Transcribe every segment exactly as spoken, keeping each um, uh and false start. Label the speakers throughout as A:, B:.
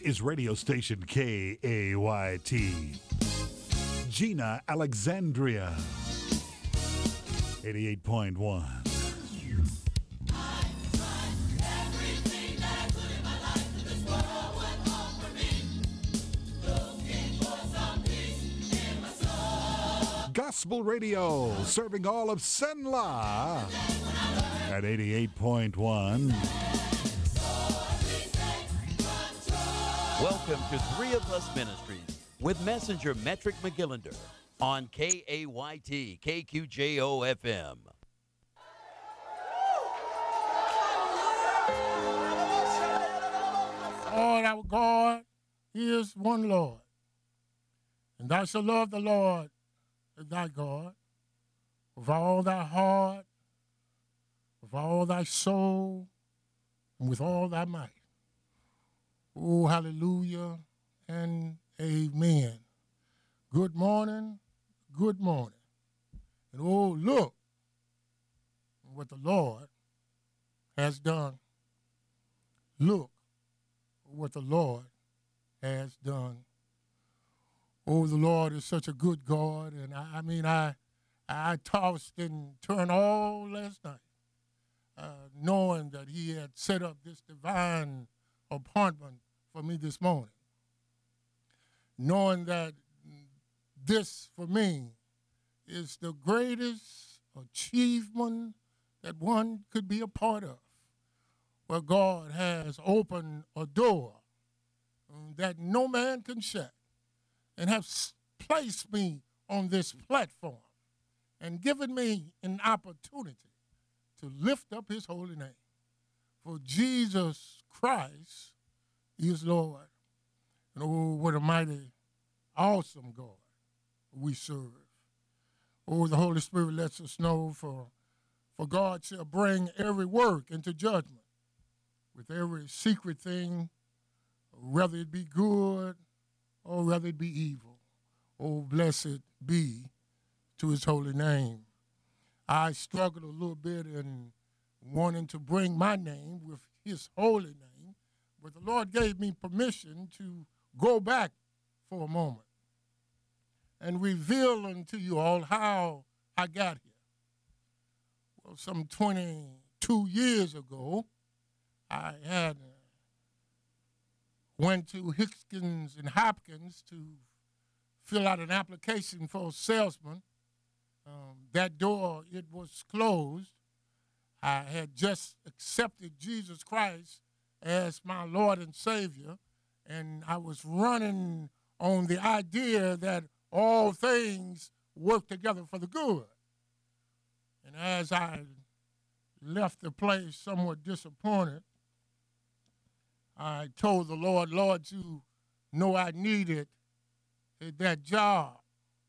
A: is radio station K A Y T. Gina Alexandria, eighty-eight point one. Gospel Radio, serving all of Senla at eighty-eight point one.
B: Welcome to Three of Us Ministries with Messenger Metric McGillinder on K A Y T, K Q J O F M.
C: Lord our God is one Lord, and thou shalt love the Lord thy God with all thy heart, with all thy soul, and with all thy might. Oh, hallelujah and amen. Good morning, good morning. And oh, look what the Lord has done. Look what the Lord has done. Oh, the Lord is such a good God. And I, I mean, I I tossed and turned all last night, uh, knowing that he had set up this divine appointment for me this morning, knowing that this, for me, is the greatest achievement that one could be a part of, where God has opened a door that no man can shut, and have placed me on this platform and given me an opportunity to lift up his holy name. For Jesus Christ is Lord. And oh, what a mighty, awesome God we serve. Oh, the Holy Spirit lets us know, for, for God shall bring every work into judgment with every secret thing, whether it be good or whether it be evil. Oh, blessed be to his holy name. I struggled a little bit in wanting to bring my name with his holy name, but the Lord gave me permission to go back for a moment and reveal unto you all how I got here. Well, some twenty-two years ago, I had went to Hixkins and Hopkins to fill out an application for a salesman. Um, that door, it was closed. I had just accepted Jesus Christ as my Lord and Savior, and I was running on the idea that all things work together for the good. And as I left the place somewhat disappointed, I told the Lord, Lord, you know I needed that job.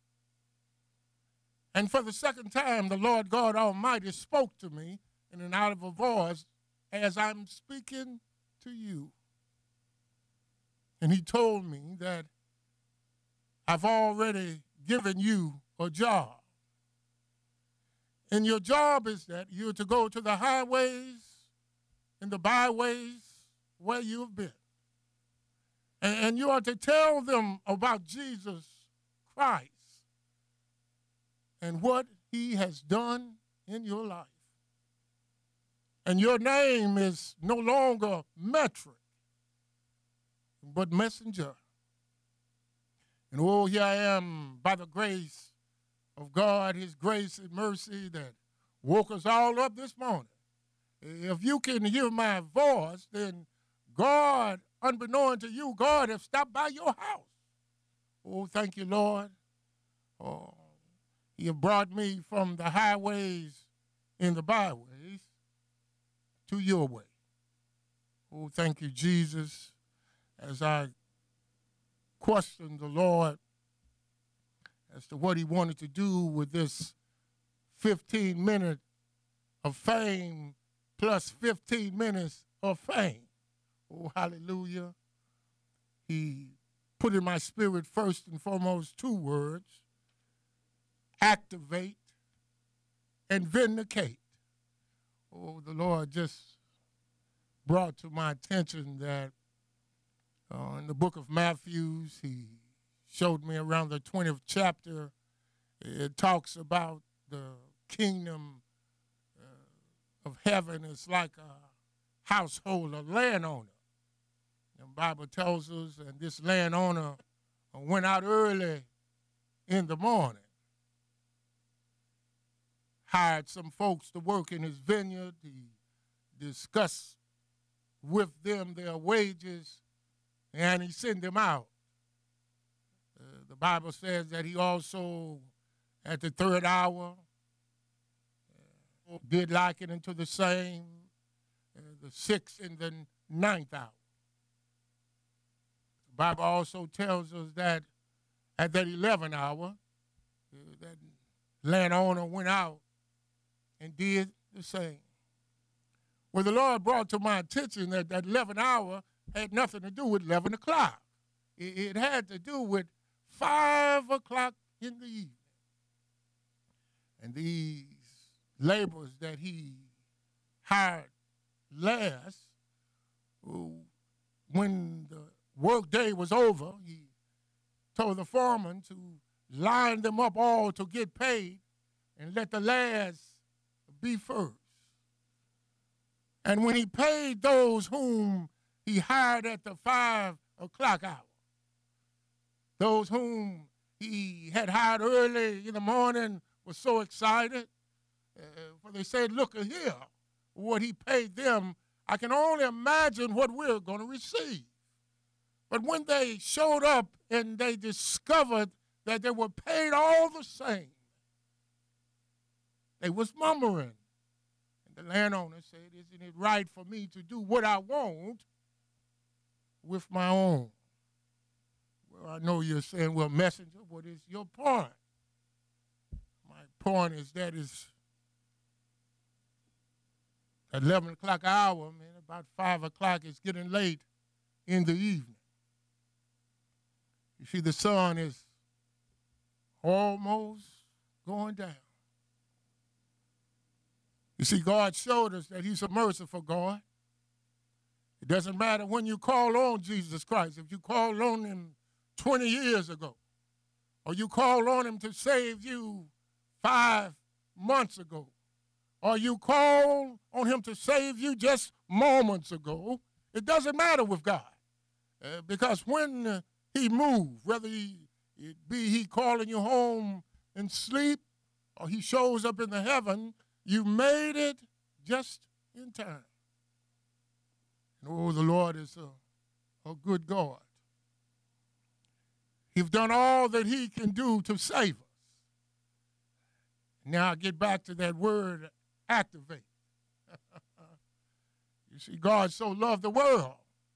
C: And for the second time, the Lord God Almighty spoke to me in an audible voice as I'm speaking to you. And he told me that I've already given you a job. And your job is that you're to go to the highways and the byways where you've been. And, and you are to tell them about Jesus Christ and what he has done in your life. And your name is no longer Metric, but Messenger. And oh, here I am, by the grace of God, his grace and mercy that woke us all up this morning. If you can hear my voice, then God, unbeknown to you, God has stopped by your house. Oh, thank you, Lord. Oh, he have brought me from the highways and the byways to your way. Oh, thank you, Jesus, as I questioned the Lord as to what he wanted to do with this fifteen minutes of fame plus fifteen minutes of fame. Oh, hallelujah. He put in my spirit first and foremost two words: activate and vindicate. Oh, the Lord just brought to my attention that Uh, in the book of Matthew, he showed me around the twentieth chapter. It talks about the kingdom uh, of heaven is like a household, a landowner. The Bible tells us, and this landowner went out early in the morning, hired some folks to work in his vineyard. He discussed with them their wages, and he sent them out. Uh, the Bible says that he also, at the third hour, uh, did liken unto the same, uh, the sixth and the ninth hour. The Bible also tells us that at that eleventh hour, uh, that landowner went out and did the same. Well, the Lord brought to my attention that that eleventh hour had nothing to do with eleven o'clock. It, it had to do with five o'clock in the evening. And these laborers that he hired last, when the work day was over, he told the foreman to line them up all to get paid and let the last be first. And when he paid those whom he hired at the five o'clock hour, those whom he had hired early in the morning were so excited, uh, for they said, look here, what he paid them, I can only imagine what we're going to receive. But when they showed up and they discovered that they were paid all the same, they was murmuring. And the landowner said, isn't it right for me to do what I want with my own? Well, I know you're saying, well, messenger, what is your point? My point is that is at eleven o'clock hour, man, about five o'clock, it's getting late in the evening. You see, the sun is almost going down. You see, God showed us that he's a merciful God. It doesn't matter when you call on Jesus Christ. If you called on him twenty years ago, or you called on him to save you five months ago, or you called on him to save you just moments ago, it doesn't matter with God. Uh, because when uh, he moves, whether he, it be he calling you home in sleep or he shows up in the heaven, you made it just in time. And oh, the Lord is a, a good God. He's done all that he can do to save us. Now I get back to that word, activate. You see, God so loved the world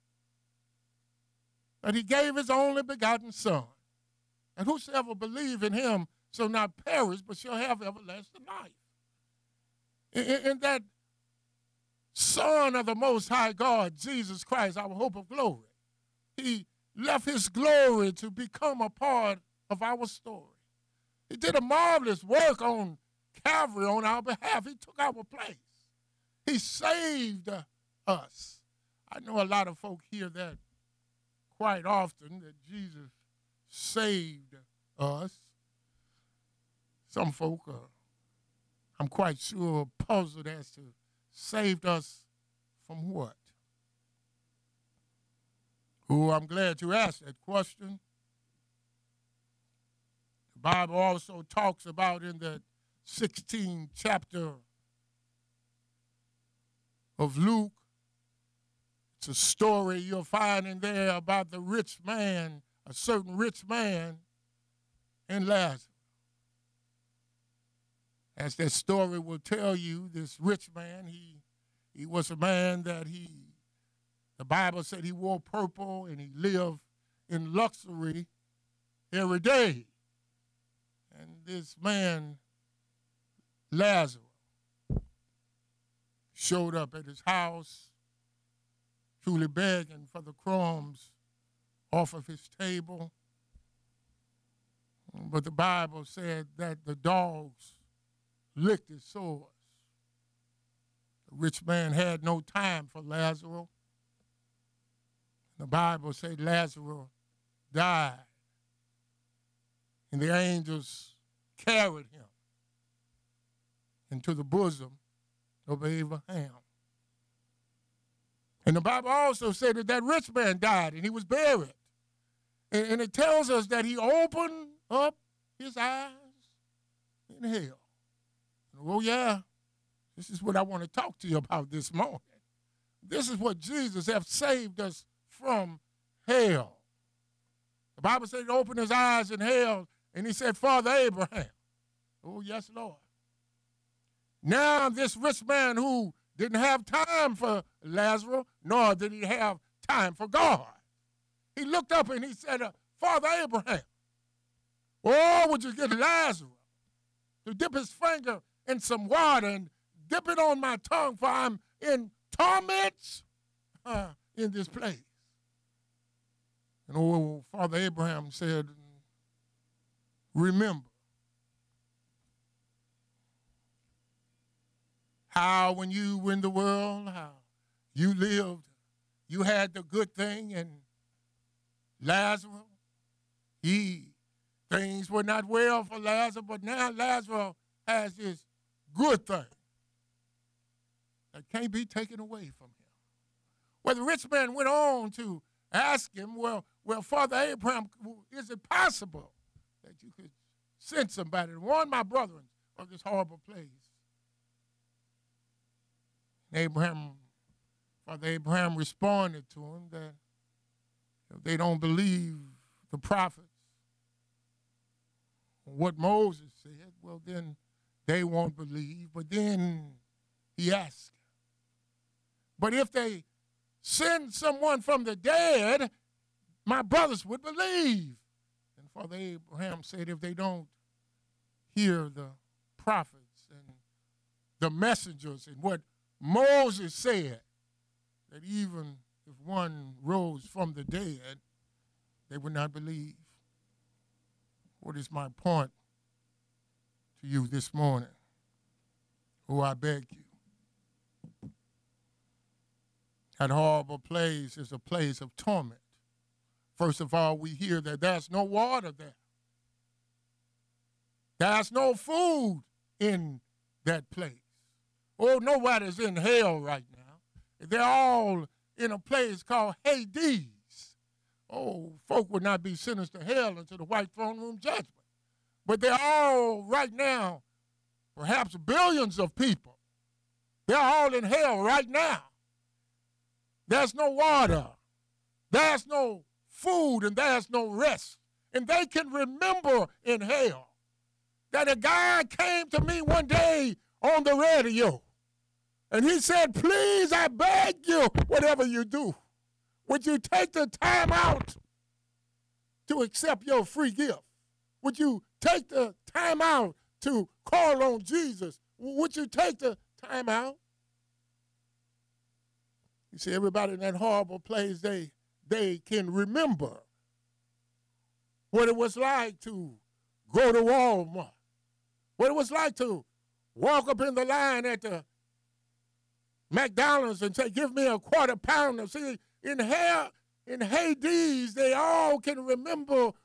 C: that he gave his only begotten Son. And whosoever believe in him shall not perish, but shall have everlasting life. And that Son of the Most High God, Jesus Christ, our hope of glory, he left his glory to become a part of our story. He did a marvelous work on Calvary on our behalf. He took our place. He saved us. I know a lot of folk hear that quite often, that Jesus saved us. Some folk are, I'm quite sure, puzzled as to saved us from what? Oh, I'm glad you asked that question. The Bible also talks about in the sixteenth chapter of Luke, it's a story you'll find in there about the rich man, a certain rich man, and Lazarus. As that story will tell you, this rich man, he, he was a man that he, the Bible said he wore purple and he lived in luxury every day. And this man, Lazarus, showed up at his house, truly begging for the crumbs off of his table. But the Bible said that the dogs licked his sores. The rich man had no time for Lazarus. The Bible said Lazarus died, and the angels carried him into the bosom of Abraham. And the Bible also said that that rich man died and he was buried. And, and it tells us that he opened up his eyes in hell. Oh, yeah, this is what I want to talk to you about this morning. This is what Jesus has saved us from hell. The Bible said he opened his eyes in hell and he said, Father Abraham. Oh, yes, Lord. Now this rich man who didn't have time for Lazarus, nor did he have time for God. He looked up and he said, uh, Father Abraham, oh, would you get Lazarus to dip his finger in some water and dip it on my tongue, for I'm in torments uh, in this place. And old Father Abraham said, remember how when you were in the world, how you lived, you had the good thing, and Lazarus, he, things were not well for Lazarus, but now Lazarus has this good thing that can't be taken away from him. Well, the rich man went on to ask him, well, well, Father Abraham, is it possible that you could send somebody to warn my brethren of this horrible place? Abraham, Father Abraham responded to him that if they don't believe the prophets, what Moses said, well, then they won't believe. But then he asked, but if they send someone from the dead, my brothers would believe. And Father Abraham said, if they don't hear the prophets and the messengers and what Moses said, that even if one rose from the dead, they would not believe. What is my point to you this morning? Oh, I beg you. That horrible place is a place of torment. First of all, we hear that there's no water there. There's no food in that place. Oh, nobody's in hell right now. They're all in a place called Hades. Oh, folk would not be sentenced to hell until the white throne room judgment. But they're all right now, perhaps billions of people. They're all in hell right now. There's no water. There's no food, and there's no rest. And they can remember in hell that a guy came to me one day on the radio, and he said, please, I beg you, whatever you do, would you take the time out to accept your free gift? Would you take the time out to call on Jesus? Would you take the time out? You see, everybody in that horrible place, they, they can remember what it was like to go to Walmart, what it was like to walk up in the line at the McDonald's and say, give me a quarter pounder. See, in hell, in Hades, they all can remember